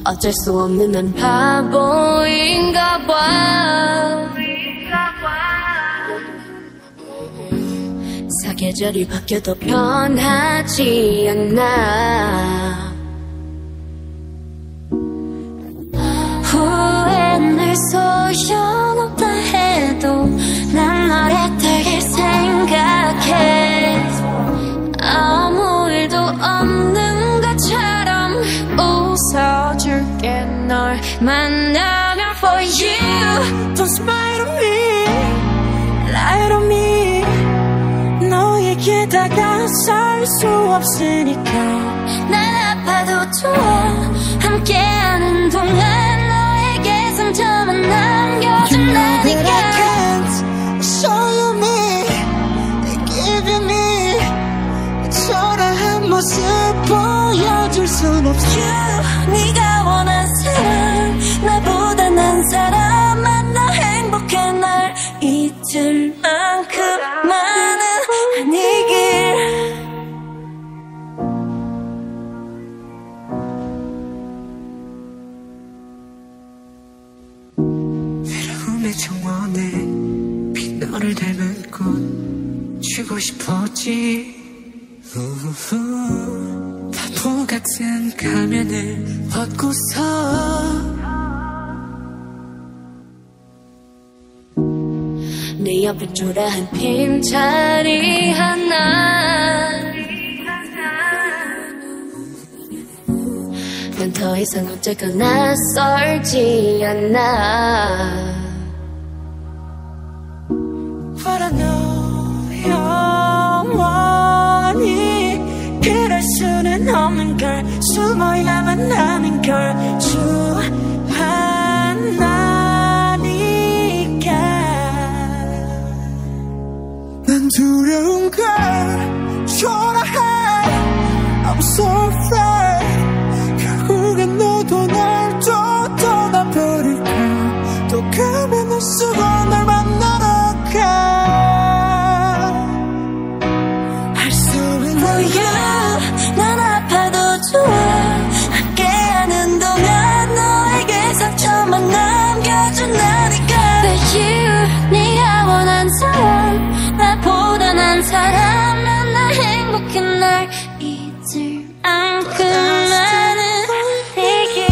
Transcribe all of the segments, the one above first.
어쩔 수 없는 난 바보인가 봐. 사계절이 바뀌어도 변하지 않아. 후회는 소용없다 해도 난 너를 되게 생각해. 아무 일도 없는 것처럼 웃어줄게 널 만나면. For you Don't smile on me, lie on me. 너에게 다가설 수 없으니까 난 아파도 좋아. 함께하는 동안 너에게 상처만 남겨준다니까. You know that I can't show you me, give you me. 초라한 모습 보여줄 순 없어. 네가 원한 사람, 나보다 난 사람 만나 행복해. 날 잊을 만큼만은 아니길. 외로움의 정원에 빈 너를 닮은 꽃 주고 싶었지. 바보 같은 가면을 벗고서 네 옆에 초라한 빈자리 하나. 난 더 이상 어쨌거나 썰지 않아. But I know 영원히 그럴 수는 없는 걸. 숨어야만 하는 걸 좋아하니까. 난 두려운 걸 초라해. I'm so afraid. 결국엔 너도 날 또 떠나버릴까. 또 가면을 쓰고 날 만나러 가. 할 수 있는 For you 난 아파도 좋아. 함께하는 동안 너에게 상처만 남겨준다니까. For you 네가 원한 사람, 나보다 난 사람 만나 행복해. 날 잊을 만큼만은 이길.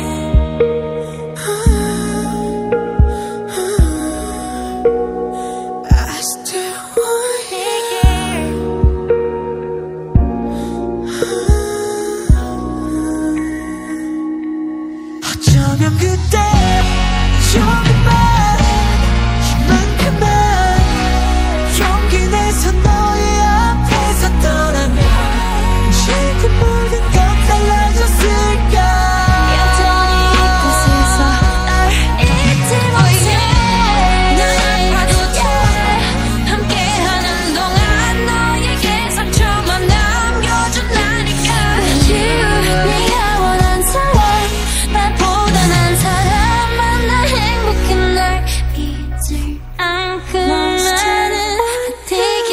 I still want 어쩌면 그때 조금만 이만큼만 용기 내서 너의 앞에 섰더라면 지금 모든 건 달라졌을까. 여전히 이곳에서 널 잊지 못해. 난 아파도 좋아. 함께하는 동안 너에게 상처만 남겨준다니까. You 네가 원한 사람, 나보다 난 사람 만나 행복해. 날 잊을 만큼만은 되길.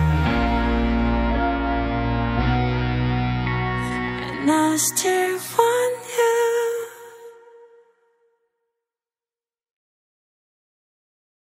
And I still want